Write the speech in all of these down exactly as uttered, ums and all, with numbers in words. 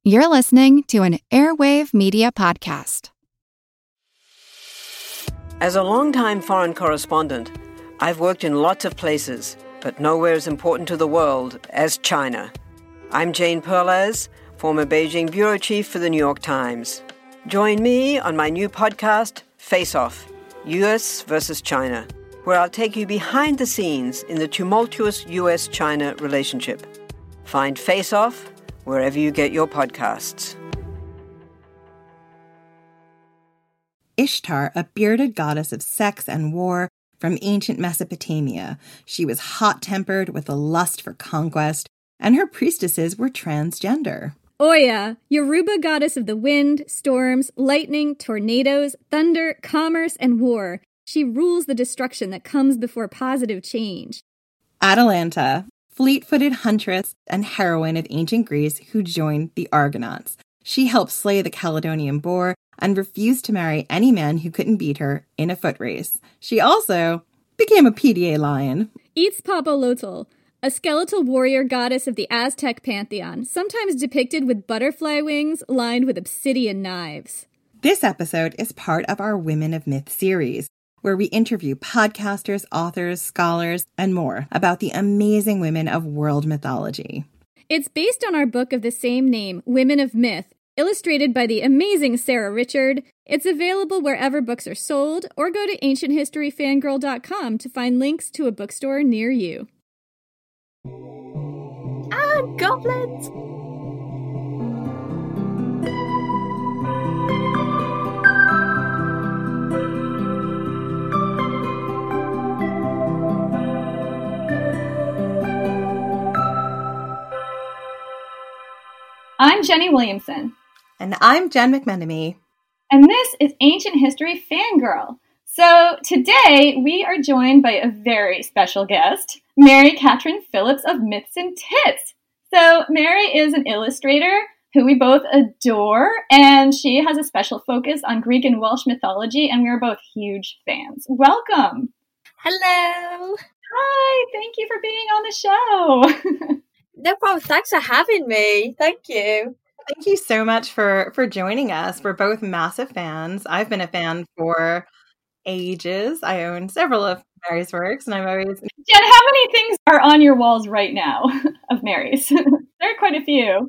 You're listening to an Airwave Media Podcast. As a longtime foreign correspondent, I've worked in lots of places, but nowhere as important to the world as China. I'm Jane Perlez, former Beijing bureau chief for the New York Times. Join me on my new podcast, Face Off, U S versus China, where I'll take you behind the scenes in the tumultuous U S China relationship. Find Face Off wherever you get your podcasts. Ishtar, a bearded goddess of sex and war from ancient Mesopotamia. She was hot-tempered with a lust for conquest, and her priestesses were transgender. Oya, Yoruba goddess of the wind, storms, lightning, tornadoes, thunder, commerce, and war. She rules the destruction that comes before positive change. Atalanta, fleet-footed huntress and heroine of ancient Greece who joined the Argonauts. She helped slay the Caledonian boar and refused to marry any man who couldn't beat her in a foot race. She also became a P D A lion. Itzpapalotl, a skeletal warrior goddess of the Aztec pantheon, sometimes depicted with butterfly wings lined with obsidian knives. This episode is part of our Women of Myth series, where we interview podcasters, authors, scholars, and more about the amazing women of world mythology. It's based on our book of the same name, Women of Myth, illustrated by the amazing Sarah Richard. It's available wherever books are sold, or go to ancient history fangirl dot com to find links to a bookstore near you. Ah, goblins! I'm Jenny Williamson. And I'm Jen McMenemy. And this is Ancient History Fangirl. So today we are joined by a very special guest, Mary Catherine Phillips of Myths and Tits. So Mary is an illustrator who we both adore, and she has a special focus on Greek and Welsh mythology, and we are both huge fans. Welcome. Hello. Hi, thank you for being on the show. No problem. Thanks for having me. Thank you. Thank you so much for, for joining us. We're both massive fans. I've been a fan for ages. I own several of Mary's works, and I'm always... Jen, how many things are on your walls right now of Mary's? There are quite a few.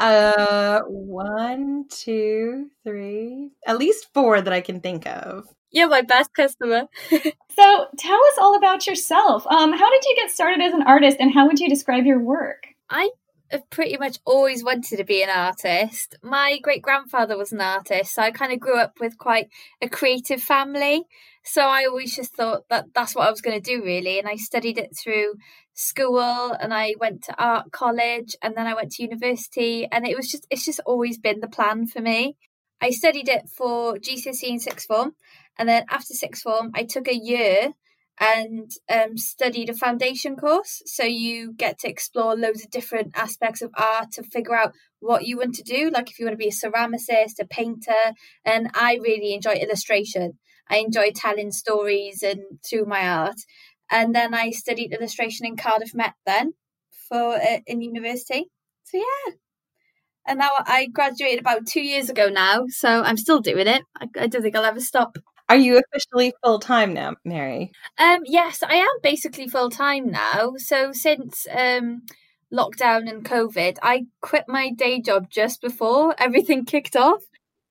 Uh, one, two, three, at least four that I can think of. You're my best customer. So tell us all about yourself. Um, how did you get started as an artist, and how would you describe your work? I have pretty much always wanted to be an artist. My great-grandfather was an artist, so I kind of grew up with quite a creative family. So I always just thought that that's what I was going to do, really. And I studied it through school, and I went to art college, and then I went to university. And it was just, it's just always been the plan for me. I studied it for G C S E and sixth form. And then after sixth form, I took a year and um, studied a foundation course. So you get to explore loads of different aspects of art to figure out what you want to do. Like if you want to be a ceramicist, a painter. And I really enjoy illustration. I enjoy telling stories and through my art. And then I studied illustration in Cardiff Met then for uh, in university. So yeah. And now I graduated about two years ago now. So I'm still doing it. I, I don't think I'll ever stop. Are you officially full-time now, Mary? Um, yes, I am basically full-time now. So since um, lockdown and COVID, I quit my day job just before everything kicked off.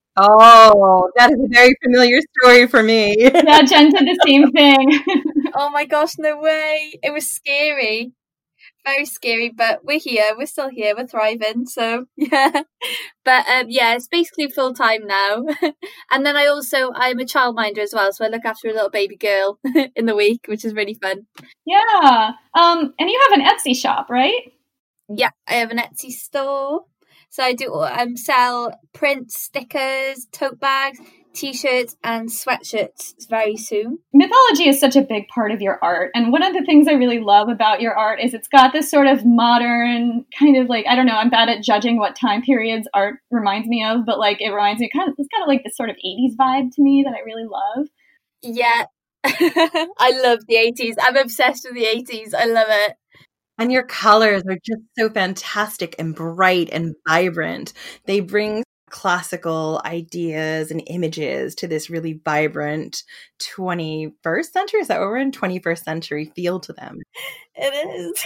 Oh, that is a very familiar story for me. Yeah, Jen did the same thing. Oh my gosh, no way. It was scary. Very scary, but we're here. We're still here. We're thriving. So, yeah. But, um, yeah, it's basically full-time now. And then I also, I'm a childminder as well. So I look after a little baby girl in the week, which is really fun. Yeah. Um, and you have an Etsy shop, right? Yeah, I have an Etsy store. So I do um, sell prints, stickers, tote bags, t-shirts and sweatshirts very soon. Mythology is such a big part of your art. And one of the things I really love about your art is it's got this sort of modern kind of like, I don't know, I'm bad at judging what time periods art reminds me of, but like it reminds me kind of, it's kind of like this sort of eighties vibe to me that I really love. Yeah. I love the eighties. I'm obsessed with the eighties. I love it. And your colors are just so fantastic and bright and vibrant. They bring classical ideas and images to this really vibrant twenty-first century. Is that what we're in? twenty-first century feel to them. It is.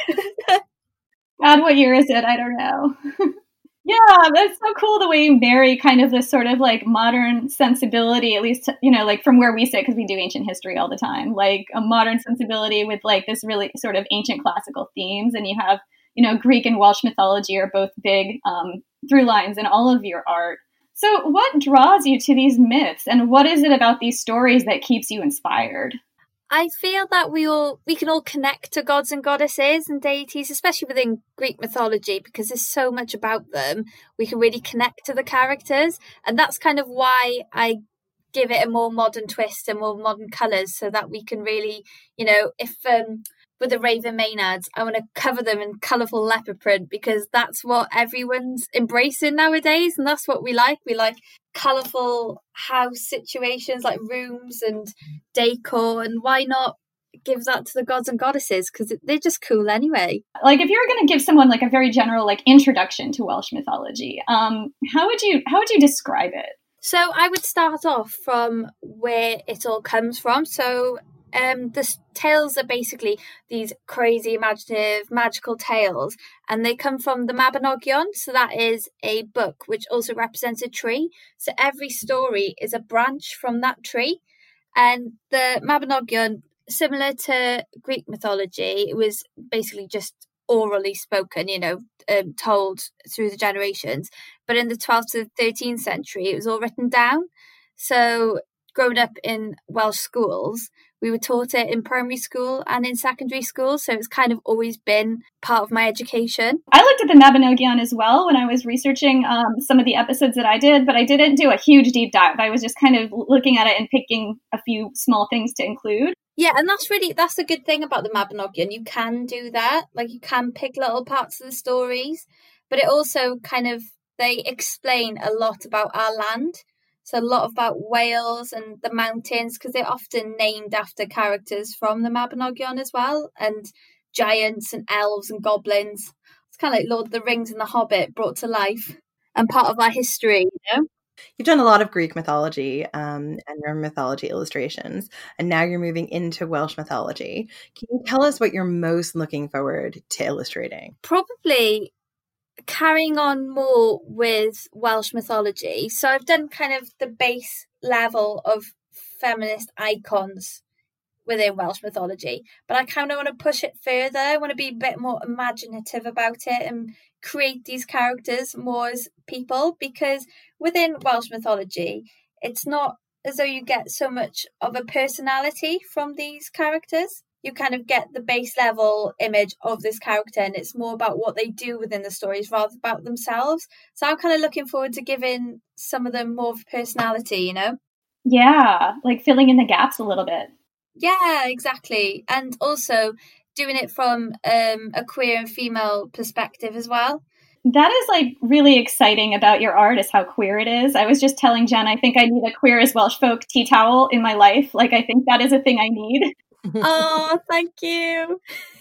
God, what year is it? I don't know. Yeah, that's so cool the way you marry kind of this sort of like modern sensibility, at least, you know, like from where we sit, because we do ancient history all the time, like a modern sensibility with like this really sort of ancient classical themes. And you have, you know, Greek and Welsh mythology are both big um, through lines in all of your art. So what draws you to these myths, and what is it about these stories that keeps you inspired? I feel that we all we can all connect to gods and goddesses and deities, especially within Greek mythology, because there's so much about them. We can really connect to the characters, and that's kind of why I give it a more modern twist and more modern colours, so that we can really, you know, if um, with the Raven Maenads, I want to cover them in colourful leopard print, because that's what everyone's embracing nowadays, and that's what we like. We like colourful house situations, like rooms and decor, and why not give that to the gods and goddesses, because they're just cool anyway. Like if you were going to give someone like a very general like introduction to Welsh mythology, um, how would you how would you describe it? So I would start off from where it all comes from. So Um, the tales are basically these crazy, imaginative, magical tales, and they come from the Mabinogion. So that is a book which also represents a tree. So every story is a branch from that tree. And the Mabinogion, similar to Greek mythology, it was basically just orally spoken, you know, um, told through the generations. But in the twelfth to thirteenth century, it was all written down. So growing up in Welsh schools, we were taught it in primary school and in secondary school, so it's kind of always been part of my education. I looked at the Mabinogion as well when I was researching um, some of the episodes that I did, but I didn't do a huge deep dive. I was just kind of looking at it and picking a few small things to include. Yeah, and that's really, that's the good thing about the Mabinogion. You can do that. Like, you can pick little parts of the stories, but it also kind of, they explain a lot about our land. So a lot about Wales and the mountains, because they're often named after characters from the Mabinogion as well, and giants and elves and goblins. It's kind of like Lord of the Rings and The Hobbit brought to life and part of our history, you know? You've done a lot of Greek mythology um, and your mythology illustrations, and now you're moving into Welsh mythology. Can you tell us what you're most looking forward to illustrating? Probably carrying on more with Welsh mythology. So I've done kind of the base level of feminist icons within Welsh mythology, but I kind of want to push it further. I want to be a bit more imaginative about it and create these characters more as people, because within Welsh mythology, it's not as though you get so much of a personality from these characters. You kind of get the base level image of this character, and it's more about what they do within the stories rather than about themselves. So I'm kind of looking forward to giving some of them more of a personality, you know? Yeah, like filling in the gaps a little bit. Yeah, exactly. And also doing it from um, a queer and female perspective as well. That is like really exciting about your art, is how queer it is. I was just telling Jen, I think I need a Queer as Welsh Folk tea towel in my life. Like, I think that is a thing I need. Oh, thank you.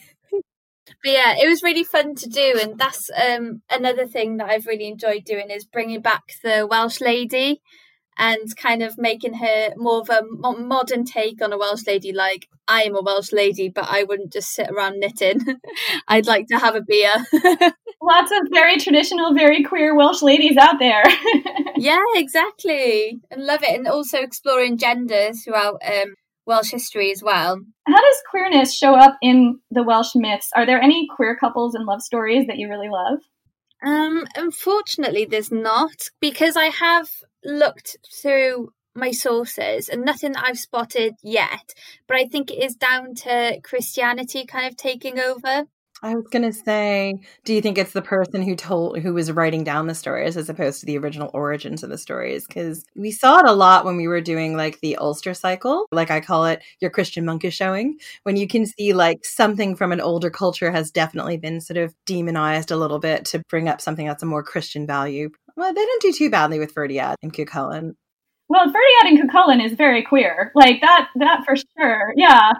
But yeah, it was really fun to do, and that's um another thing that I've really enjoyed doing, is bringing back the Welsh lady and kind of making her more of a modern take on a Welsh lady. Like, I am a Welsh lady, but I wouldn't just sit around knitting. I'd like to have a beer. Lots of very traditional, very queer Welsh ladies out there. Yeah, exactly. And love it. And also exploring gender throughout um Welsh history as well. How does queerness show up in the Welsh myths? Are there any queer couples and love stories that you really love? Um, unfortunately, there's not, because I have looked through my sources and nothing that I've spotted yet. But I think it is down to Christianity kind of taking over. I was going to say, do you think it's the person who told, who was writing down the stories as opposed to the original origins of the stories? Because we saw it a lot when we were doing like the Ulster cycle, like I call it your Christian monkish showing, when you can see like something from an older culture has definitely been sort of demonized a little bit to bring up something that's a more Christian value. Well, they didn't do too badly with Ferdiad and Cuchulainn. Well, Ferdiad and Cuchulainn is very queer. Like that, that for sure. Yeah.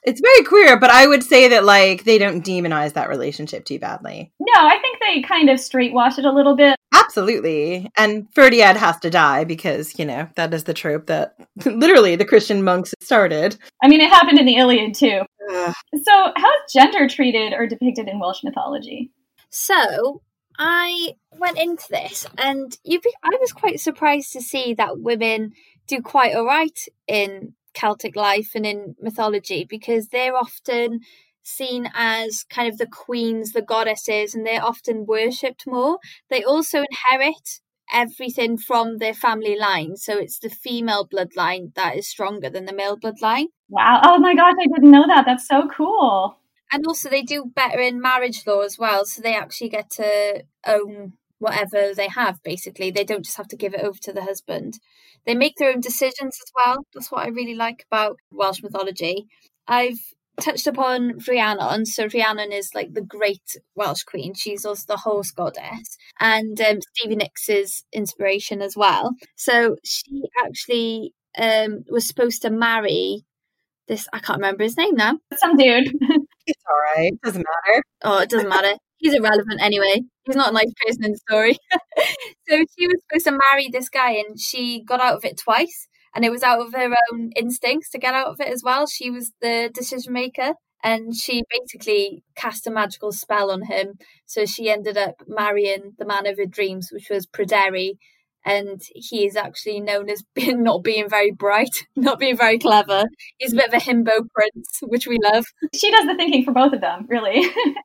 It's very queer, but I would say that, like, they don't demonize that relationship too badly. No, I think they kind of straightwash it a little bit. Absolutely. And Ferdiad has to die because, you know, that is the trope that literally the Christian monks started. I mean, it happened in the Iliad, too. Ugh. So how is gender treated or depicted in Welsh mythology? So I went into this and you'd be, I was quite surprised to see that women do quite all right in Celtic life and in mythology, because they're often seen as kind of the queens, the goddesses, and they're often worshipped more. They also inherit everything from their family line, so it's the female bloodline that is stronger than the male bloodline. Wow. Oh my gosh, I didn't know that. That's so cool. And also they do better in marriage law as well, so they actually get to own whatever they have, basically. They don't just have to give it over to the husband. They make their own decisions as well. That's what I really like about Welsh mythology. I've touched upon Rhiannon. So Rhiannon is like the great Welsh queen. She's also the horse goddess, and um, Stevie Nicks' inspiration as well. So she actually um, was supposed to marry this, I can't remember his name now. Some dude. It's all right. Doesn't matter. Oh, it doesn't matter. He's irrelevant anyway. He's not a nice person in the story. So she was supposed to marry this guy and she got out of it twice. And it was out of her own instincts to get out of it as well. She was the decision maker and she basically cast a magical spell on him. So she ended up marrying the man of her dreams, which was Pryderi. And he is actually known as being, not being very bright, not being very clever. He's a bit of a himbo prince, which we love. She does the thinking for both of them, really.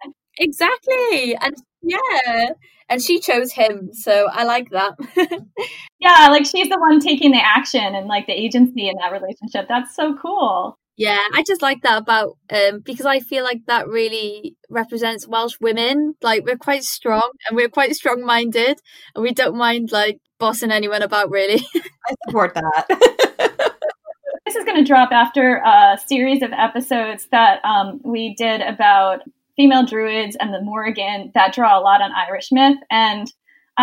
Exactly. And yeah, and she chose him. So I like that. Yeah, like she's the one taking the action and like the agency in that relationship. That's so cool. Yeah, I just like that about, um, because I feel like that really represents Welsh women. Like, we're quite strong and we're quite strong-minded and we don't mind, like, bossing anyone about, really. I support that. This is going to drop after a series of episodes that um, we did about female druids and the Morrigan that draw a lot on Irish myth. And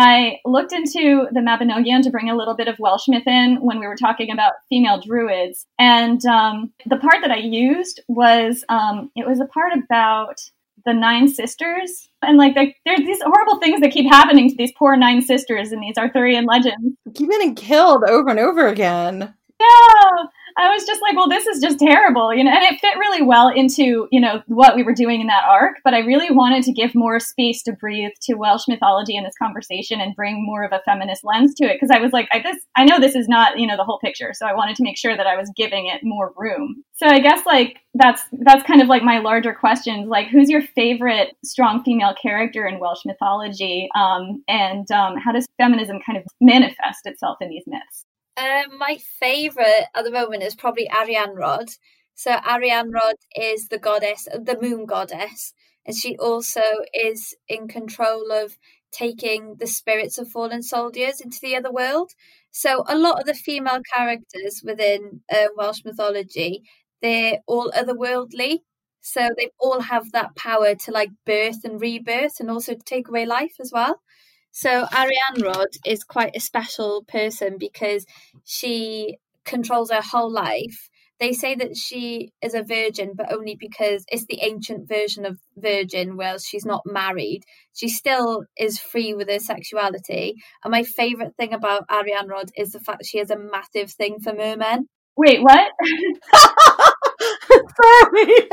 I looked into the Mabinogion to bring a little bit of Welsh myth in when we were talking about female druids. And um, the part that I used was, um, it was a part about the Nine Sisters. And like, there's these horrible things that keep happening to these poor Nine Sisters in these Arthurian legends. Keep getting killed over and over again. Yeah. I was just like, well, this is just terrible, you know, and it fit really well into, you know, what we were doing in that arc. But I really wanted to give more space to breathe to Welsh mythology in this conversation and bring more of a feminist lens to it. Because I was like, I, this, I know this is not, you know, the whole picture. So I wanted to make sure that I was giving it more room. So I guess like that's that's kind of like my larger questions, like who's your favorite strong female character in Welsh mythology? Um, and um, how does feminism kind of manifest itself in these myths? Um, my favourite at the moment is probably Arianrhod. So Arianrhod is the goddess, the moon goddess, and she also is in control of taking the spirits of fallen soldiers into the other world. So a lot of the female characters within uh, Welsh mythology, they're all otherworldly. So they all have that power to like birth and rebirth and also to take away life as well. So Arianrhod is quite a special person because she controls her whole life. They say that she is a virgin, but only because it's the ancient version of virgin, where she's not married. She still is free with her sexuality. And my favourite thing about Arianrhod is the fact she has a massive thing for mermen. Wait, what? Sorry.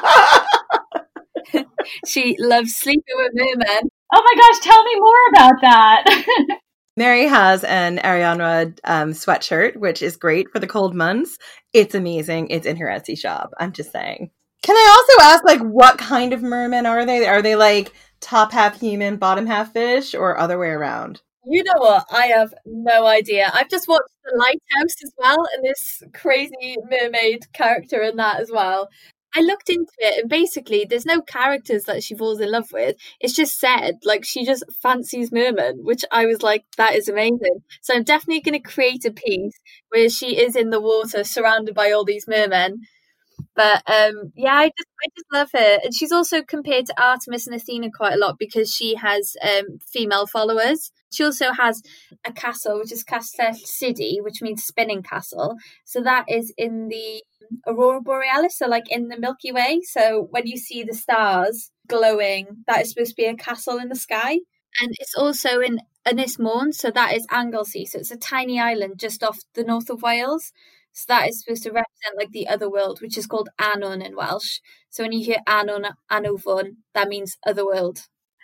She loves sleeping with mermen. Oh my gosh, tell me more about that. Mary has an Arianrhod um, sweatshirt, which is great for the cold months. It's amazing. It's in her Etsy shop. I'm just saying. Can I also ask, like, what kind of mermen are they? Are they like top half human, bottom half fish, or other way around? You know what? I have no idea. I've just watched The Lighthouse as well, and this crazy mermaid character in that as well. I looked into it, and basically there's no characters that she falls in love with. It's just said, like, she just fancies mermen, which I was like, that is amazing. So I'm definitely going to create a piece where she is in the water surrounded by all these mermen. But um, yeah, I just I just love her, and she's also compared to Artemis and Athena quite a lot because she has um, female followers. She also has a castle, which is Castell City, which means spinning castle. So that is in the Aurora Borealis, so like in the Milky Way. So when you see the stars glowing, that is supposed to be a castle in the sky. And it's also in Ynys Môn, so that is Anglesey. So it's a tiny island just off the north of Wales. So that is supposed to represent like the other world, which is called Annwn in Welsh. So when you hear Annwn, Annwfn, that means other world.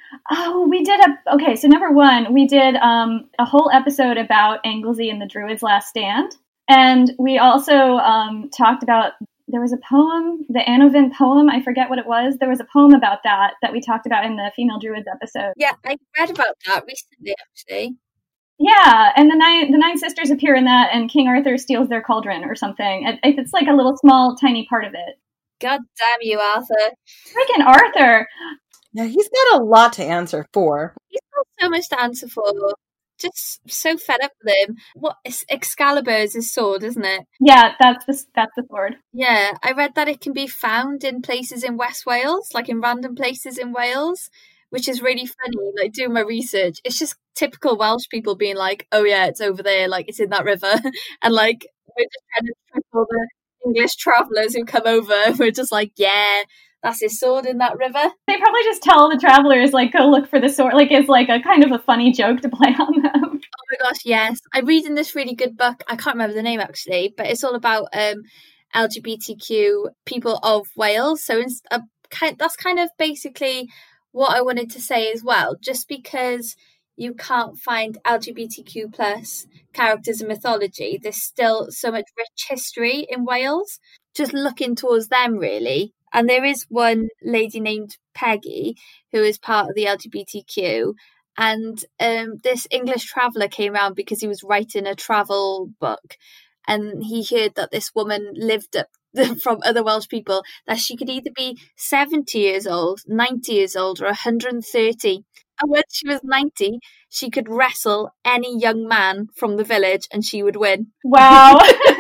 Oh, we did a, okay, so number one, we did um, a whole episode about Anglesey and the Druids' Last Stand. And we also um, talked about, there was a poem, the Annwfn poem, I forget what it was. There was a poem about that that we talked about in the Female Druids episode. Yeah, I read about that recently, actually. Yeah, and the nine the nine sisters appear in that, and King Arthur steals their cauldron or something. It, it's like a little small, tiny part of it. God damn you, Arthur. Freaking Arthur. Yeah, he's got a lot to answer for. He's got so much to answer for. Just so fed up with him. What Excalibur is his sword, isn't it? Yeah, that's the that's the sword. Yeah, I read that it can be found in places in West Wales, like in random places in Wales, which is really funny. Like doing my research, it's just typical Welsh people being like, "Oh yeah, it's over there, like it's in that river," and like we're just trying to trick all the English travellers who come over. We're just like, "Yeah, that's his sword in that river." They probably just tell the travelers, like, go look for the sword. Like, it's like a kind of a funny joke to play on them. Oh my gosh, yes. I'm reading this really good book. I can't remember the name actually, but it's all about um, L G B T Q people of Wales. So it's a, that's kind of basically what I wanted to say as well. Just because you can't find L G B T Q plus characters in mythology, there's still so much rich history in Wales. Just looking towards them, really. And there is one lady named Peggy who is part of the L G B T Q. And um, this English traveller came around because he was writing a travel book. And he heard that this woman lived up from other Welsh people, that she could either be seventy years old, ninety years old, or one hundred thirty. And when she was ninety, she could wrestle any young man from the village and she would win. Wow.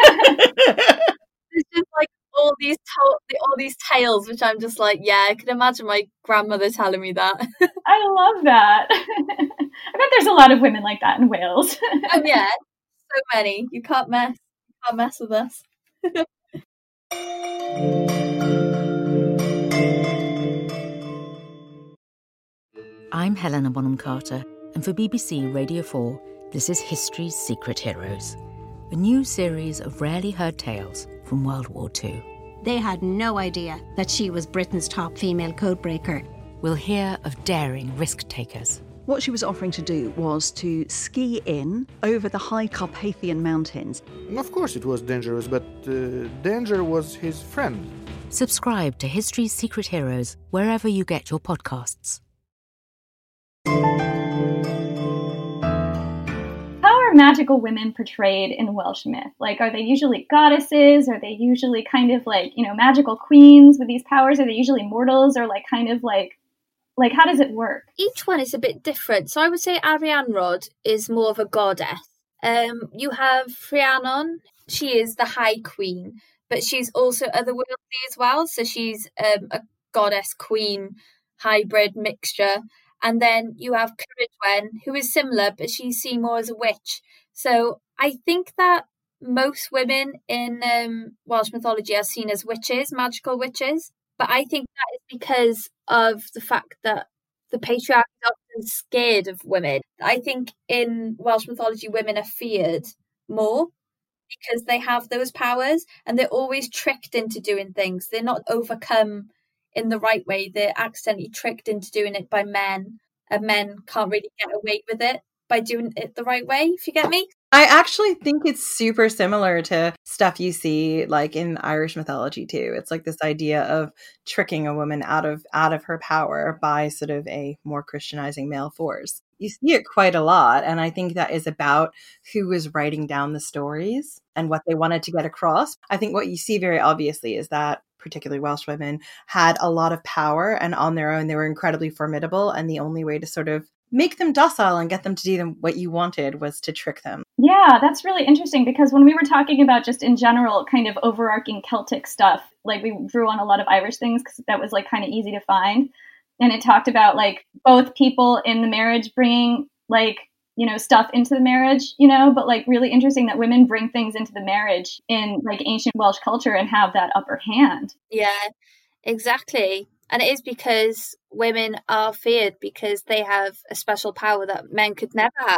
It's just like all these to- all these tales, which I'm just like, yeah, I can imagine my grandmother telling me that. I love that. I bet there's a lot of women like that in Wales. Oh yeah, so many. You can't mess. You can't mess with us. I'm Helena Bonham Carter, and for B B C Radio four, this is History's Secret Heroes, a new series of rarely heard tales from World War Two. They had no idea that she was Britain's top female codebreaker. We'll hear of daring risk-takers. What she was offering to do was to ski in over the high Carpathian mountains. Of course it was dangerous, but uh, danger was his friend. Subscribe to History's Secret Heroes wherever you get your podcasts. How are magical women portrayed in Welsh myth? Like, are they usually goddesses? Are they usually kind of like, you know, magical queens with these powers? Are they usually mortals, or like kind of like, like how does it work? Each one is a bit different. So I would say Arianrhod is more of a goddess. Um, you have Rhiannon. She is the High Queen, but she's also otherworldly as well. So she's um, a goddess queen hybrid mixture. And then you have Ceridwen, who is similar, but she's seen more as a witch. So I think that most women in um, Welsh mythology are seen as witches, magical witches. But I think that is because of the fact that the patriarchy is often scared of women. I think in Welsh mythology, women are feared more because they have those powers and they're always tricked into doing things. They're not overcome in the right way. They're accidentally tricked into doing it by men, and men can't really get away with it by doing it the right way, if you get me. I actually think it's super similar to stuff you see like in Irish mythology too. It's like this idea of tricking a woman out of out of her power by sort of a more Christianizing male force. You see it quite a lot, and I think that is about who was writing down the stories and what they wanted to get across. I think what you see very obviously is that particularly Welsh women had a lot of power, and on their own they were incredibly formidable, and the only way to sort of make them docile and get them to do them what you wanted was to trick them. Yeah, that's really interesting because when we were talking about just in general kind of overarching Celtic stuff, like we drew on a lot of Irish things because that was like kind of easy to find. And it talked about like both people in the marriage bringing like, you know, stuff into the marriage, you know, but like really interesting that women bring things into the marriage in like ancient Welsh culture and have that upper hand. Yeah, exactly. And it is because women are feared because they have a special power that men could never have.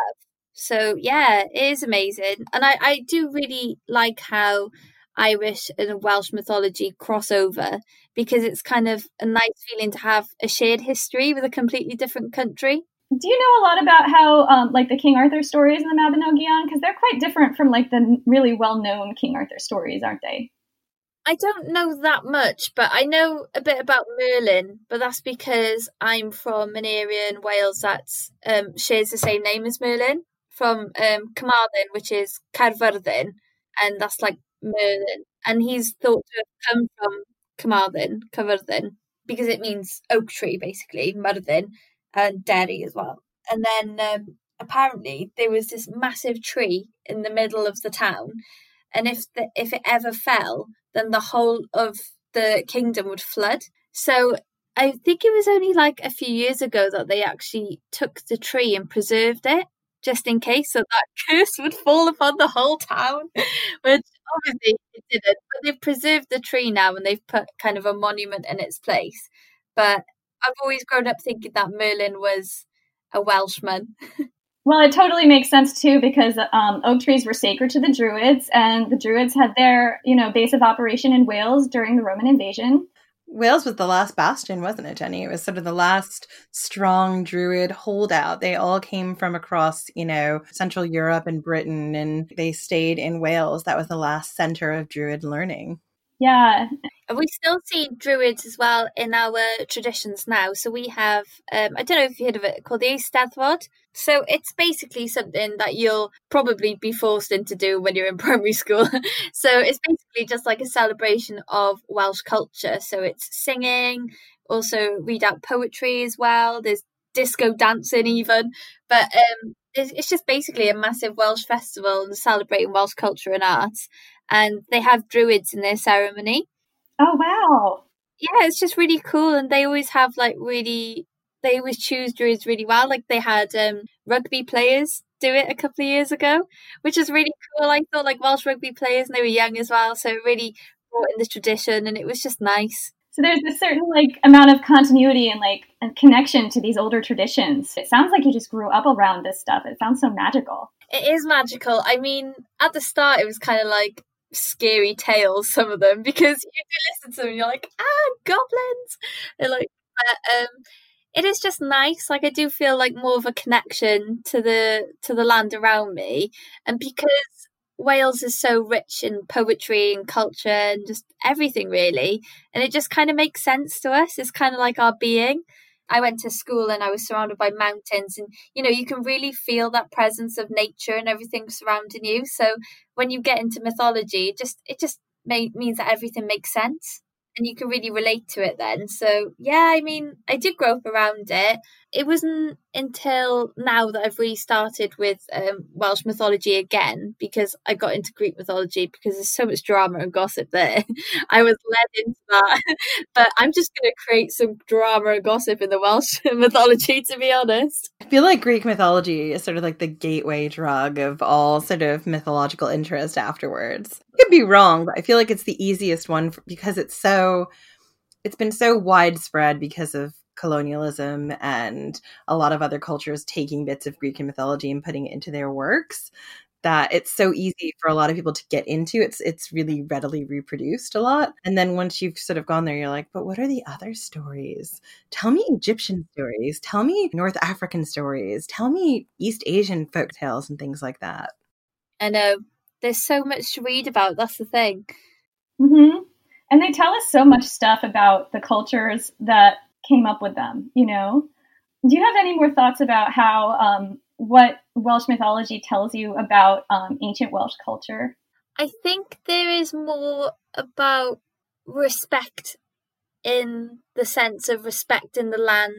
So yeah, it is amazing. And I, I do really like how Irish and Welsh mythology cross over because it's kind of a nice feeling to have a shared history with a completely different country. Do you know a lot about how um, like the King Arthur stories in the Mabinogion? Because they're quite different from like the really well-known King Arthur stories, aren't they? I don't know that much, but I know a bit about Merlin, but that's because I'm from an area in Wales that um, shares the same name as Merlin, from um, Carmarthen, which is Caerfyrddin, and that's like Merlin. And he's thought to have come from Carmarthen, Caerfyrddin, because it means oak tree, basically, Myrddin, and Derry as well. And then um, apparently there was this massive tree in the middle of the town, and if the, if it ever fell, then the whole of the kingdom would flood. So I think it was only like a few years ago that they actually took the tree and preserved it, just in case, so that curse would fall upon the whole town, which obviously it didn't. But they've preserved the tree now and they've put kind of a monument in its place. But I've always grown up thinking that Merlin was a Welshman. Well, it totally makes sense, too, because um, oak trees were sacred to the Druids, and the Druids had their, you know, base of operation in Wales during the Roman invasion. Wales was the last bastion, wasn't it, Jenny? It was sort of the last strong Druid holdout. They all came from across, you know, Central Europe and Britain, and they stayed in Wales. That was the last center of Druid learning. Yeah. And we still see Druids as well in our traditions now. So we have, um, I don't know if you heard of it, called the Eisteddfod. So it's basically something that you'll probably be forced into do when you're in primary school. So it's basically just like a celebration of Welsh culture. So it's singing, also read out poetry as well. There's disco dancing even. But um, it's, it's just basically a massive Welsh festival and celebrating Welsh culture and arts. And they have Druids in their ceremony. Oh, wow. Yeah, it's just really cool. And they always have like really, they always choose Druids really well. Like they had um, rugby players do it a couple of years ago, which is really cool. I thought like Welsh rugby players, and they were young as well. So it really brought in the tradition and it was just nice. So there's this certain like amount of continuity and like a connection to these older traditions. It sounds like you just grew up around this stuff. It sounds so magical. It is magical. I mean, at the start, it was kind of like scary tales, some of them, because you do listen to them and you're like, ah, goblins. They're like, but, um, it is just nice. Like I do feel like more of a connection to the to the land around me, and because Wales is so rich in poetry and culture and just everything really, and it just kind of makes sense to us. It's kind of like our being. I went to school and I was surrounded by mountains, and you know, you can really feel that presence of nature and everything surrounding you. So when you get into mythology, it just it just may, means that everything makes sense and you can really relate to it then. So yeah, I mean, I did grow up around it. It wasn't until now that I've really started with um, Welsh mythology again, because I got into Greek mythology because there's so much drama and gossip there. I was led into that. But I'm just going to create some drama and gossip in the Welsh mythology, to be honest. I feel like Greek mythology is sort of like the gateway drug of all sort of mythological interest afterwards. I could be wrong, but I feel like it's the easiest one for, because it's so, it's been so widespread because of colonialism and a lot of other cultures taking bits of Greek mythology and putting it into their works, that it's so easy for a lot of people to get into. It's it's really readily reproduced a lot. And then once you've sort of gone there, you're like, but what are the other stories? Tell me Egyptian stories. Tell me North African stories. Tell me East Asian folk tales and things like that. I know. There's so much to read about. That's the thing. Mm-hmm. And they tell us so much stuff about the cultures that came up with them, you know? Do you have any more thoughts about how, um, what Welsh mythology tells you about um, ancient Welsh culture? I think there is more about respect, in the sense of respecting the land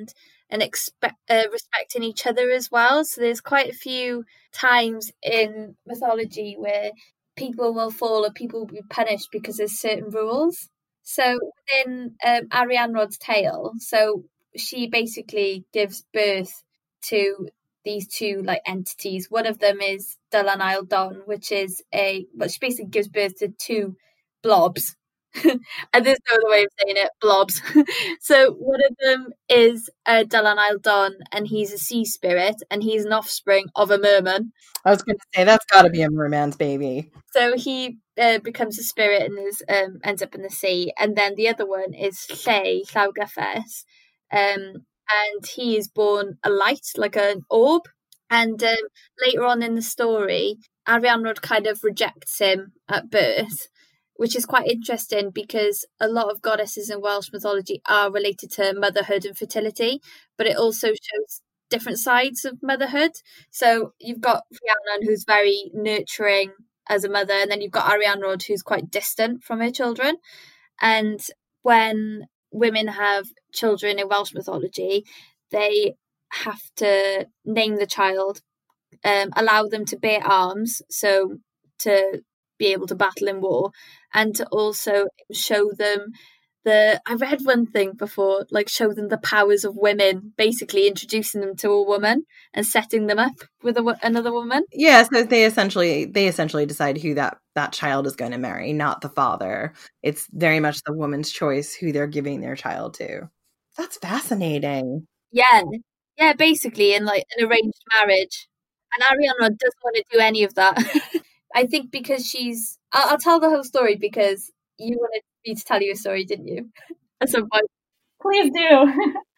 and expect, uh, respecting each other as well. So there's quite a few times in mythology where people will fall or people will be punished because there's certain rules. So within um, Arianrhod's tale, so she basically gives birth to these two like entities. One of them is Dylan Ail Don, which is a, but she basically gives birth to two blobs. And there's no other way of saying it, blobs. So one of them is uh, Dylan Ail Don, and he's a sea spirit, and he's an offspring of a merman. I was going to say, that's got to be a merman's baby. So he uh, becomes a spirit and is um, ends up in the sea. And then the other one is Lle, Llaw Gyffes, um, and he is born a light, like an orb. And um, later on in the story, Arianrhod kind of rejects him at birth, which is quite interesting because a lot of goddesses in Welsh mythology are related to motherhood and fertility, but it also shows different sides of motherhood. So you've got Rhiannon, who's very nurturing as a mother, and then you've got Arianrhod, who's quite distant from her children. And when women have children in Welsh mythology, they have to name the child, um, allow them to bear arms, so to be able to battle in war, and to also show them the, I read one thing before, like show them the powers of women, basically introducing them to a woman and setting them up with a, another woman. Yeah, so they essentially they essentially decide who that, that child is going to marry, not the father. It's very much the woman's choice who they're giving their child to. That's fascinating. Yeah, yeah, basically in like an arranged marriage. And Arianrhod doesn't want to do any of that. I think because she's... I'll, I'll tell the whole story because you wanted me to tell you a story, didn't you? At some point. Please do.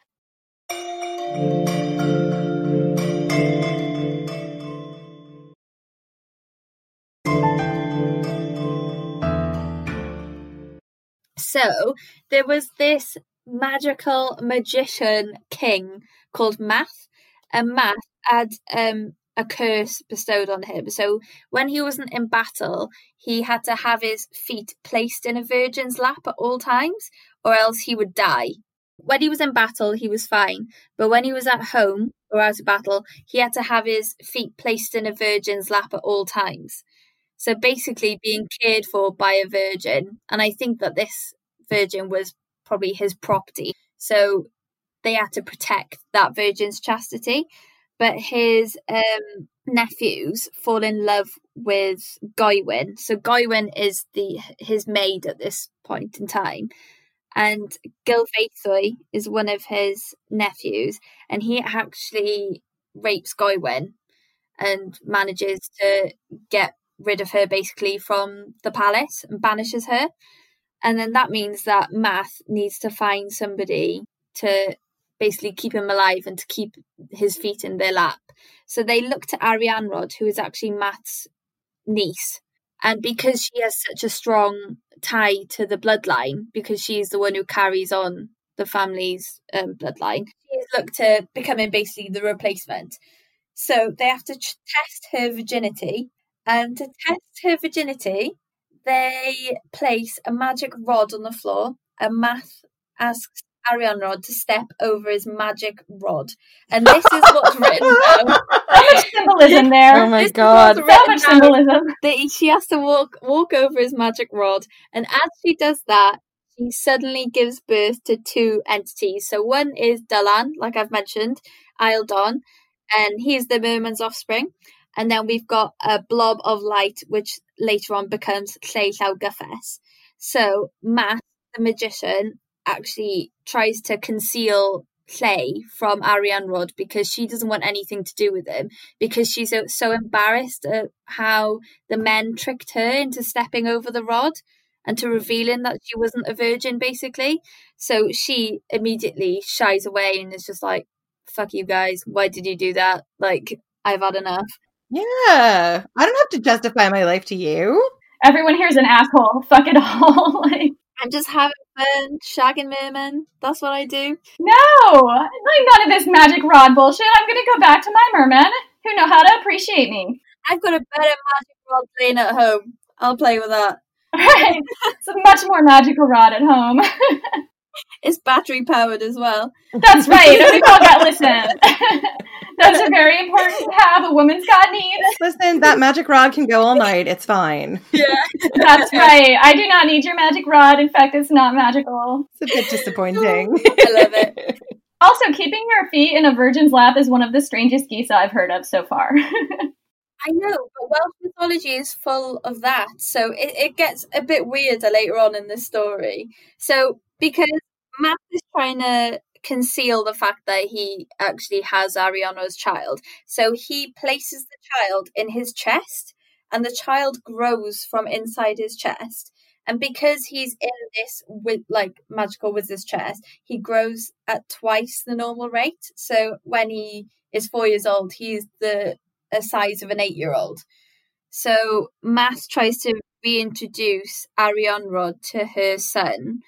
So there was this magical magician king called Math, and Math had um, a curse bestowed on him. So when he wasn't in battle, he had to have his feet placed in a virgin's lap at all times, or else he would die. When he was in battle, he was fine, but when he was at home or out of battle, he had to have his feet placed in a virgin's lap at all times. So basically being cared for by a virgin, and I think that this virgin was probably his property, so they had to protect that virgin's chastity. But his um, nephews fall in love with Gawain. So Gawain is the his maid at this point in time. And Gylfaethwy is one of his nephews. And he actually rapes Gawain and manages to get rid of her basically from the palace and banishes her. And then that means that Math needs to find somebody to basically keep him alive and to keep his feet in their lap. So they look to Arianrhod, who is actually Math's niece. And because she has such a strong tie to the bloodline, because she's the one who carries on the family's um, bloodline, she is looked to becoming basically the replacement. So they have to ch- test her virginity. And to test her virginity, they place a magic rod on the floor, and Math asks Arianrhod to step over his magic rod. And this is what's written down. So much symbolism there. Oh my this god. So much symbolism. That she has to walk walk over his magic rod. And as she does that, she suddenly gives birth to two entities. So one is Dylan, like I've mentioned, Ail Don, and he's the merman's offspring. And then we've got a blob of light, which later on becomes Lle Llaw Gyffes. So Math, the magician, actually tries to conceal Lle from Arianrhod because she doesn't want anything to do with him, because she's so, so embarrassed at how the men tricked her into stepping over the rod and to revealing that she wasn't a virgin, basically. So she immediately shies away and is just like, fuck you guys, why did you do that? Like, I've had enough. Yeah, I don't have to justify my life to you. Everyone here's an asshole. Fuck it all. Like, I'm just having fun, shagging mermen. That's what I do. No, like none of this magic rod bullshit. I'm gonna go back to my mermen who know how to appreciate me. I've got a better magic rod playing at home. I'll play with that. Right, it's a much more magical rod at home. It's battery powered as well. That's right. We've all got listen. Those are very important to have. A woman's got needs. Listen, that magic rod can go all night. It's fine. Yeah. That's right. I do not need your magic rod. In fact, it's not magical. It's a bit disappointing. I love it. Also, keeping your feet in a virgin's lap is one of the strangest geese I've heard of so far. I know, but Welsh mythology is full of that. So it, it gets a bit weirder later on in the story. So because Matt is trying to conceal the fact that he actually has Arianna's child. So he places the child in his chest and the child grows from inside his chest. And because he's in this with like magical wizard's chest, he grows at twice the normal rate. So when he is four years old, he's the a size of an eight-year-old. So Math tries to reintroduce Arianrod to her son,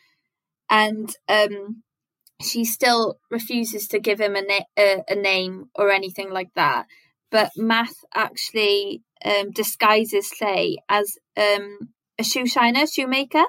and um, she still refuses to give him a, na- a, a name or anything like that. But Math actually um, disguises Llay as um, a shoe shiner, shoemaker.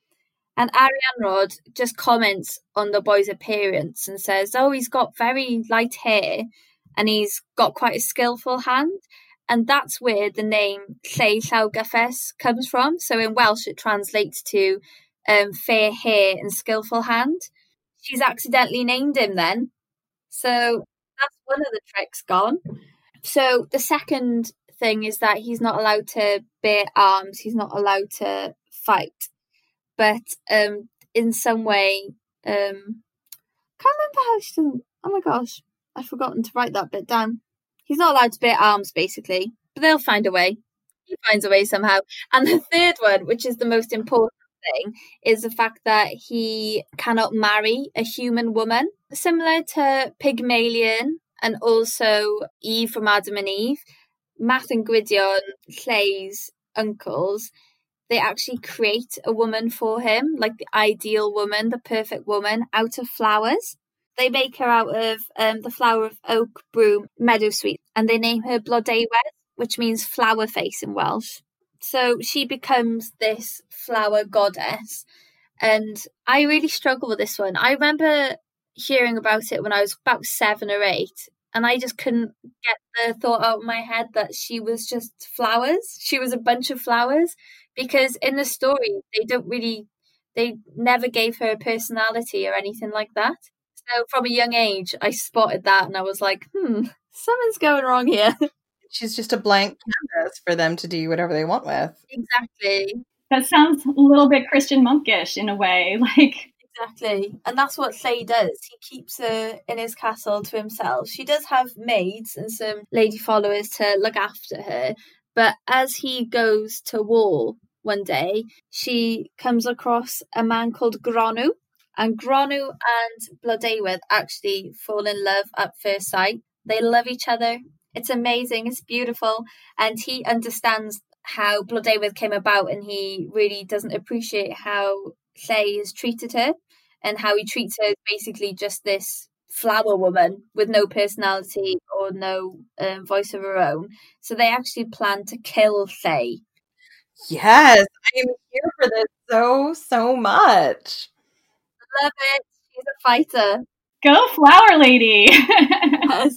And Arianrod just comments on the boy's appearance and says, oh, he's got very light hair and he's got quite a skillful hand. And that's where the name Llay Llawgyffes comes from. So in Welsh, it translates to um, fair hair and skillful hand. She's accidentally named him then. So that's one of the tricks gone. So the second thing is that he's not allowed to bear arms. He's not allowed to fight. But um, in some way, um, can't remember how she doesn't. Oh my gosh, I've forgotten to write that bit down. He's not allowed to bear arms, basically, but they'll find a way. He finds a way somehow. And the third one, which is the most important thing, is the fact that he cannot marry a human woman. Similar to Pygmalion and also Eve from Adam and Eve, Math and Gwydion, Llay's uncles, they actually create a woman for him, like the ideal woman, the perfect woman, out of flowers. They make her out of um, the flower of oak, broom, meadowsweet, and they name her Blodeuwedd, which means flower face in Welsh. So she becomes this flower goddess. And I really struggle with this one. I remember hearing about it when I was about seven or eight, and I just couldn't get the thought out of my head that she was just flowers. She was a bunch of flowers. Because in the story, they don't really, they never gave her a personality or anything like that. So from a young age, I spotted that and I was like, hmm, something's going wrong here. She's just a blank canvas for them to do whatever they want with. Exactly. That sounds a little bit Christian monkish in a way. Like Exactly. And that's what Llay does. He keeps her in his castle to himself. She does have maids and some lady followers to look after her. But as he goes to war one day, she comes across a man called Gronw. And Gronw and Blodeuwedd actually fall in love at first sight. They love each other. It's amazing. It's beautiful. And he understands how Blodeuwedd came about, and he really doesn't appreciate how Llay has treated her and how he treats her as basically just this flower woman with no personality or no um, voice of her own. So they actually plan to kill Llay. Yes, I am here for this so, so much. Love it. She's a fighter. Go flower lady. Yes.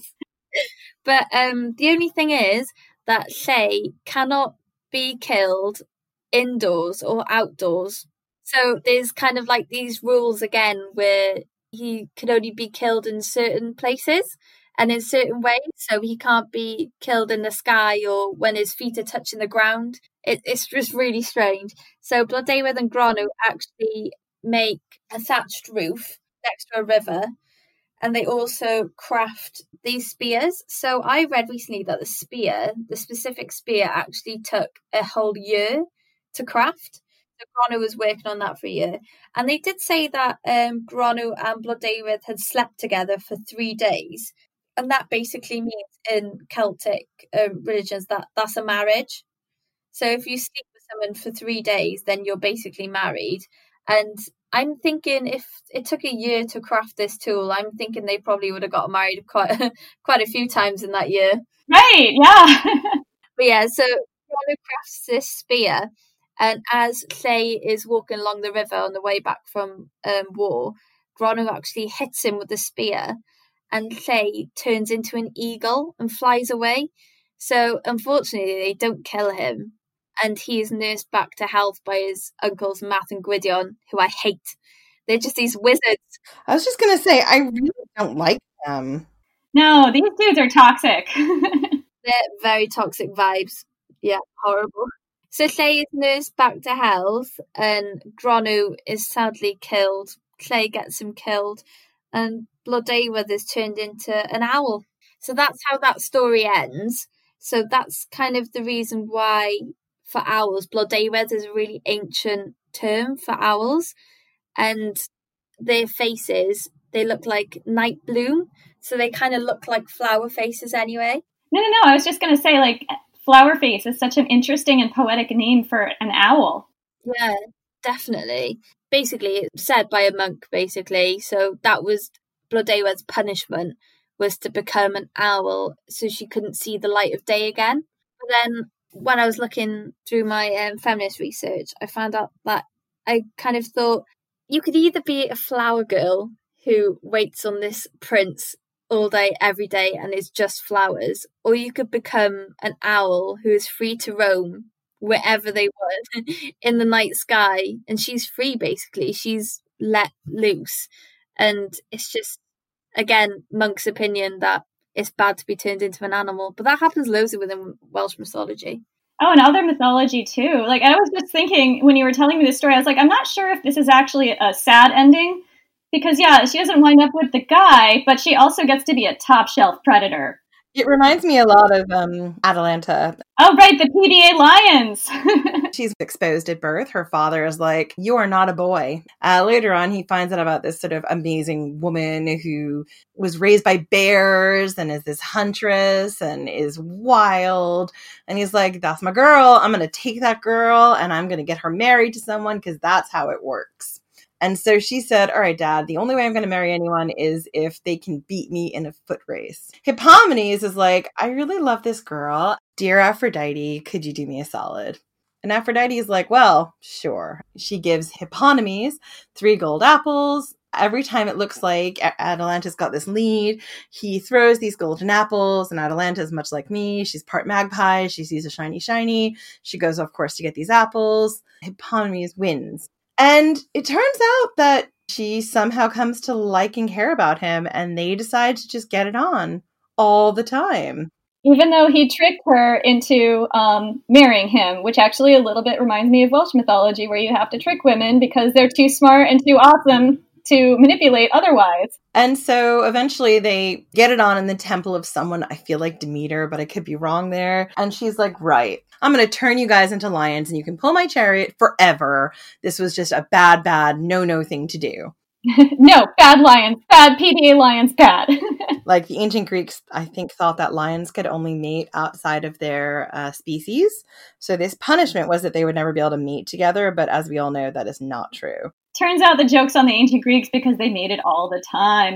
But um, the only thing is that Llay cannot be killed indoors or outdoors. So there's kind of like these rules again where he can only be killed in certain places and in certain ways. So he can't be killed in the sky or when his feet are touching the ground. It, it's just really strange. So Blodeuwedd and Gronw actually make a thatched roof next to a river, and they also craft these spears. So I read recently that the spear, the specific spear, actually took a whole year to craft. So Gronw was working on that for a year. And they did say that um, Gronw and Blodeuwedd had slept together for three days. And that basically means in Celtic um, religions that that's a marriage. So if you sleep with someone for three days, then you're basically married. And I'm thinking if it took a year to craft this tool, I'm thinking they probably would have got married quite quite a few times in that year. Right, yeah. But yeah, so Gronw crafts this spear, and as Llay is walking along the river on the way back from um, war, Gronw actually hits him with the spear, and Lleu turns into an eagle and flies away. So unfortunately, they don't kill him, and he is nursed back to health by his uncles Matt and Gwydion, who I hate. They're just these wizards. I was just going to say, I really don't like them. No, these dudes are toxic. They're very toxic vibes. Yeah, horrible. So Lleu is nursed back to health, and Gronw is sadly killed. Lleu gets him killed, and Blodeuwedd is turned into an owl. So that's how that story ends. So that's kind of the reason why, for owls, Blodeuwedd is a really ancient term for owls. And their faces, they look like night bloom. So they kind of look like flower faces anyway. No, no, no. I was just going to say, like, flower face is such an interesting and poetic name for an owl. Yeah, definitely. Basically, it's said by a monk, basically. So that was Blodeuwedd's punishment, was to become an owl so she couldn't see the light of day again. But then when I was looking through my um, feminist research, I found out that I kind of thought you could either be a flower girl who waits on this prince all day, every day, and is just flowers, or you could become an owl who is free to roam wherever they want in the night sky, and she's free, basically. She's let loose. And it's just, again, Monk's opinion that it's bad to be turned into an animal, but that happens loads within Welsh mythology. Oh, and other mythology too. Like, I was just thinking when you were telling me this story, I was like, I'm not sure if this is actually a sad ending, because yeah, she doesn't wind up with the guy, but she also gets to be a top shelf predator. It reminds me a lot of um, Atalanta. Oh, right, the P D A lions. She's exposed at birth. Her father is like, you are not a boy. Uh, later on, he finds out about this sort of amazing woman who was raised by bears and is this huntress and is wild. And he's like, that's my girl. I'm going to take that girl and I'm going to get her married to someone because that's how it works. And so she said, all right, Dad, the only way I'm going to marry anyone is if they can beat me in a foot race. Hippomenes is like, I really love this girl. Dear Aphrodite, could you do me a solid? And Aphrodite is like, well, sure. She gives Hippomenes three gold apples. Every time it looks like Atalanta's got this lead, he throws these golden apples, and Atalanta is much like me. She's part magpie. She sees a shiny, shiny. She goes, of course, to get these apples. Hippomenes wins. And it turns out that she somehow comes to like and care about him, and they decide to just get it on all the time. Even though he tricked her into um, marrying him, which actually a little bit reminds me of Welsh mythology, where you have to trick women because they're too smart and too awesome to manipulate otherwise. And so eventually they get it on in the temple of someone, I feel like Demeter, but I could be wrong there. And she's like, right, I'm going to turn you guys into lions and you can pull my chariot forever. This was just a bad, bad, no-no thing to do. No, bad lions, bad P D A lions, bad. Like the ancient Greeks, I think, thought that lions could only mate outside of their uh, species. So this punishment was that they would never be able to mate together. But as we all know, that is not true. Turns out the joke's on the ancient Greeks because they made it all the time.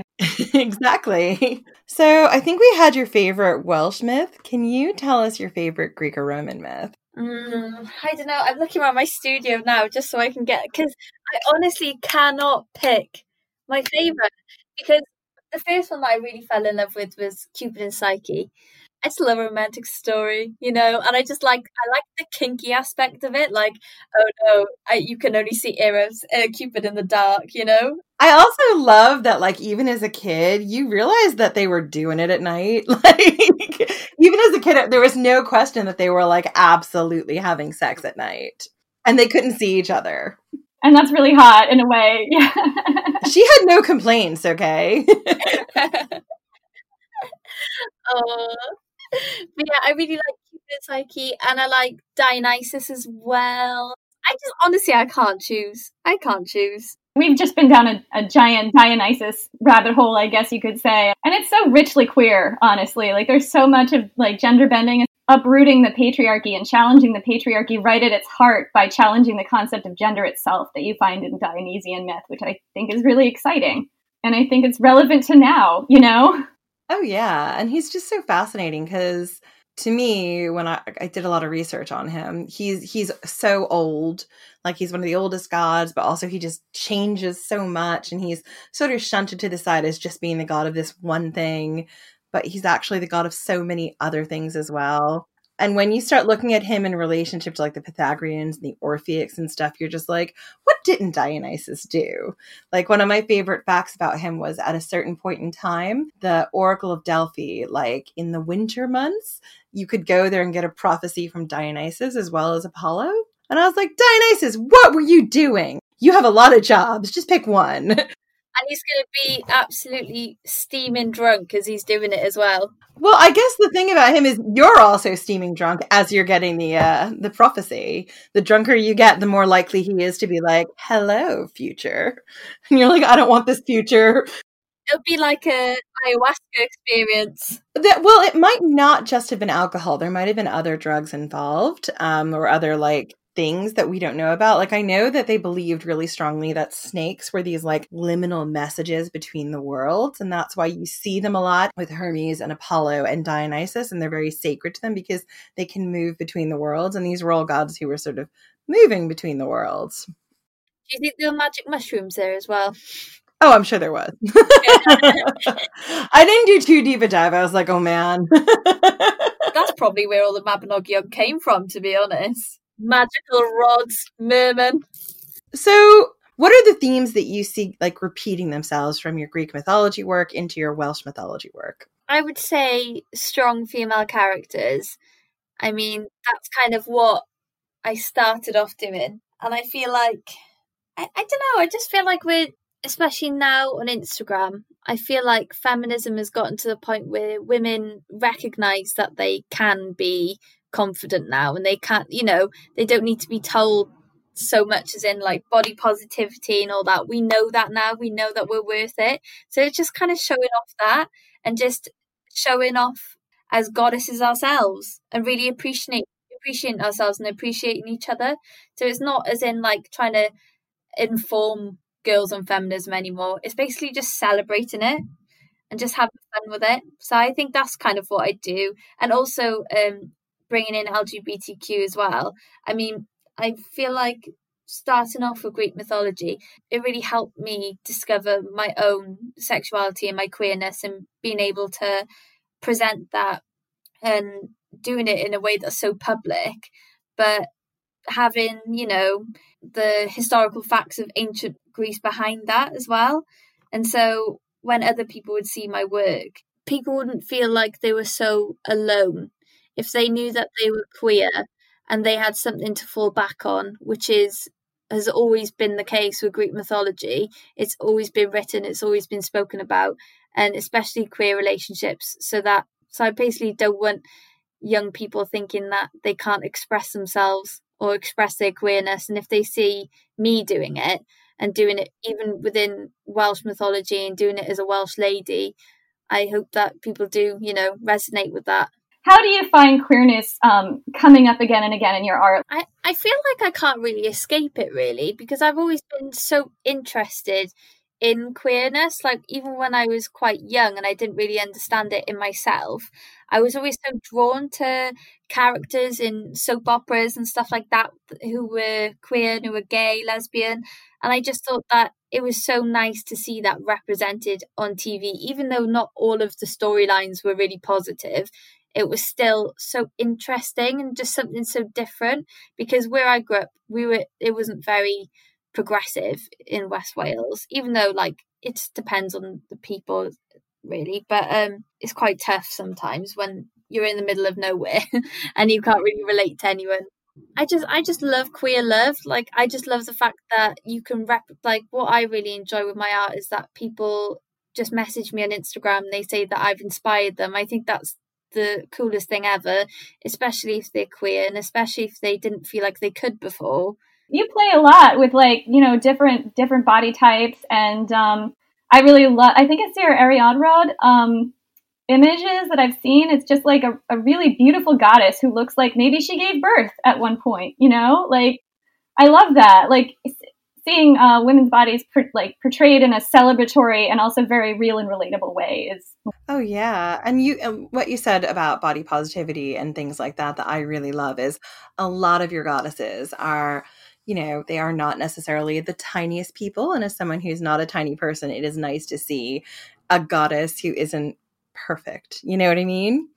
Exactly. So I think we had your favorite Welsh myth. Can you tell us your favorite Greek or Roman myth? Mm, I don't know. I'm looking around my studio now just so I can get, because I honestly cannot pick my favourite. Because the first one that I really fell in love with was Cupid and Psyche. I just love a romantic story, you know, and I just like, I like the kinky aspect of it. Like, oh no, I, you can only see Eros, uh, Cupid in the dark, you know? I also love that, like, even as a kid, you realized that they were doing it at night. Like, even as a kid, there was no question that they were, like, absolutely having sex at night. And they couldn't see each other. And that's really hot in a way. Yeah. She had no complaints, okay? Oh. But yeah, I really like Cupid and Psyche, and I like Dionysus as well. I just, honestly, I can't choose. I can't choose. We've just been down a, a giant Dionysus rabbit hole, I guess you could say. And it's so richly queer, honestly. Like, there's so much of, like, gender bending and uprooting the patriarchy and challenging the patriarchy right at its heart by challenging the concept of gender itself that you find in Dionysian myth, which I think is really exciting. And I think it's relevant to now, you know? Oh, yeah. And he's just so fascinating because to me, when I, I did a lot of research on him, he's he's so old. Like, he's one of the oldest gods, but also he just changes so much, and he's sort of shunted to the side as just being the god of this one thing, but he's actually the god of so many other things as well. And when you start looking at him in relationship to like the Pythagoreans and the Orphics and stuff, you're just like, what didn't Dionysus do? Like, one of my favorite facts about him was at a certain point in time, the Oracle of Delphi, like in the winter months, you could go there and get a prophecy from Dionysus as well as Apollo. And I was like, Dionysus, what were you doing? You have a lot of jobs. Just pick one. And he's going to be absolutely steaming drunk as he's doing it as well. Well, I guess the thing about him is you're also steaming drunk as you're getting the uh, the prophecy. The drunker you get, the more likely he is to be like, hello, future. And you're like, I don't want this future. It'll be like a ayahuasca experience. That, well, it might not just have been alcohol. There might have been other drugs involved, um, or other like things that we don't know about. Like, I know that they believed really strongly that snakes were these like liminal messages between the worlds, and that's why you see them a lot with Hermes and Apollo and Dionysus, and they're very sacred to them because they can move between the worlds, and these were all gods who were sort of moving between the worlds. Do you think there were magic mushrooms there as well? Oh, I'm sure there was. I didn't do too deep a dive. I was like, oh man. That's probably where all the Mabinogion came from, to be honest. Magical rods, mermen. So what are the themes that you see like repeating themselves from your Greek mythology work into your Welsh mythology work? I would say strong female characters. I mean, that's kind of what I started off doing. And I feel like, I, I don't know, I just feel like we're, especially now on Instagram, I feel like feminism has gotten to the point where women recognise that they can be confident now, and they can't, you know, they don't need to be told so much as in like body positivity and all that. We know that now. We know that we're worth it. So it's just kind of showing off that and just showing off as goddesses ourselves and really appreciating appreciating ourselves and appreciating each other. So it's not as in like trying to inform girls on feminism anymore. It's basically just celebrating it and just having fun with it. So I think that's kind of what I do. And also um bringing in L G B T Q as well. I mean, I feel like starting off with Greek mythology, it really helped me discover my own sexuality and my queerness, and being able to present that and doing it in a way that's so public, but having, you know, the historical facts of ancient Greece behind that as well. And so when other people would see my work, people wouldn't feel like they were so alone if they knew that they were queer and they had something to fall back on, which is has always been the case with Greek mythology. It's always been written, it's always been spoken about, and especially queer relationships. So that so I basically don't want young people thinking that they can't express themselves or express their queerness. And if they see me doing it and doing it even within Welsh mythology and doing it as a Welsh lady, I hope that people do, you know, resonate with that. How do you find queerness um, coming up again and again in your art? I, I feel like I can't really escape it, really, because I've always been so interested in queerness. Like, even when I was quite young and I didn't really understand it in myself, I was always so drawn to characters in soap operas and stuff like that who were queer and who were gay, lesbian. And I just thought that it was so nice to see that represented on T V, even though not all of the storylines were really positive. It was still so interesting and just something so different, because where I grew up, we were it wasn't very progressive in West Wales, even though like it depends on the people really, but um it's quite tough sometimes when you're in the middle of nowhere and you can't really relate to anyone. I just I just love queer love. Like, I just love the fact that you can rep like what I really enjoy with my art is that people just message me on Instagram and they say that I've inspired them. I think that's the coolest thing ever, especially if they're queer and especially if they didn't feel like they could before. You play a lot with like, you know, different different body types, and um I really love I think it's your Ariadne um images that I've seen. It's just like a, a really beautiful goddess who looks like maybe she gave birth at one point, you know? Like, I love that. Like, seeing uh, women's bodies per- like portrayed in a celebratory and also very real and relatable way is. Oh yeah, and you and what you said about body positivity and things like that that I really love is a lot of your goddesses are, you know, they are not necessarily the tiniest people, and as someone who's not a tiny person, it is nice to see a goddess who isn't perfect. You know what I mean?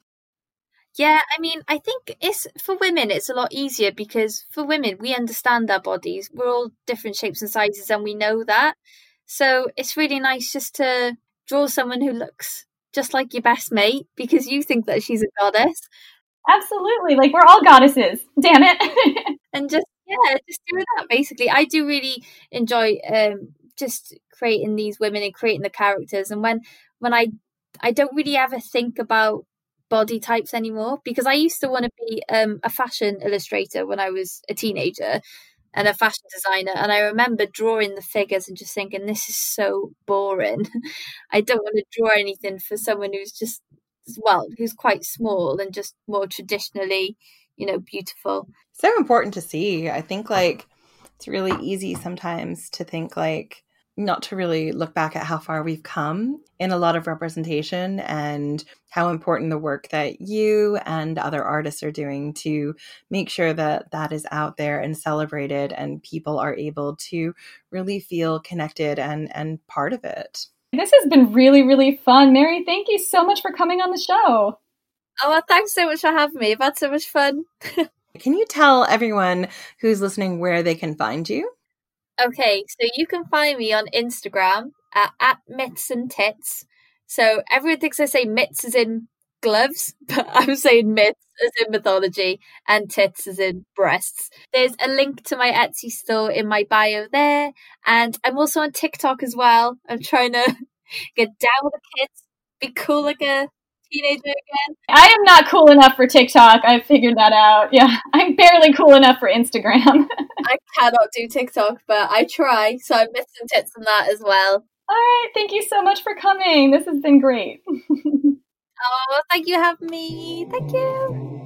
Yeah, I mean, I think it's for women, it's a lot easier because for women, we understand our bodies. We're all different shapes and sizes, and we know that. So it's really nice just to draw someone who looks just like your best mate because you think that she's a goddess. Absolutely. Like, we're all goddesses. Damn it. And just, yeah, just do that, basically. I do really enjoy um, just creating these women and creating the characters. And when, when I, I don't really ever think about body types anymore because I used to want to be um, a fashion illustrator when I was a teenager and a fashion designer, and I remember drawing the figures and just thinking, this is so boring. I don't want to draw anything for someone who's just, well, who's quite small and just more traditionally, you know, beautiful. So important to see. I think like it's really easy sometimes to think like not to really look back at how far we've come in a lot of representation and how important the work that you and other artists are doing to make sure that that is out there and celebrated and people are able to really feel connected and, and part of it. This has been really, really fun. Mary, thank you so much for coming on the show. Oh, well, thanks so much for having me. I've had so much fun. Can you tell everyone who's listening where they can find you? Okay, so you can find me on Instagram at, at Mitts and Tits. So everyone thinks I say mitts as in gloves, but I'm saying mitts as in mythology and tits as in breasts. There's a link to my Etsy store in my bio there. And I'm also on TikTok as well. I'm trying to get down with the kids, be cool like a teenager again. I am not cool enough for TikTok. I figured that out. Yeah, I'm barely cool enough for Instagram. I cannot do TikTok, but I try. So I'm missing tits on that as well. All right. Thank you so much for coming. This has been great. Oh, thank you for having me. Thank you.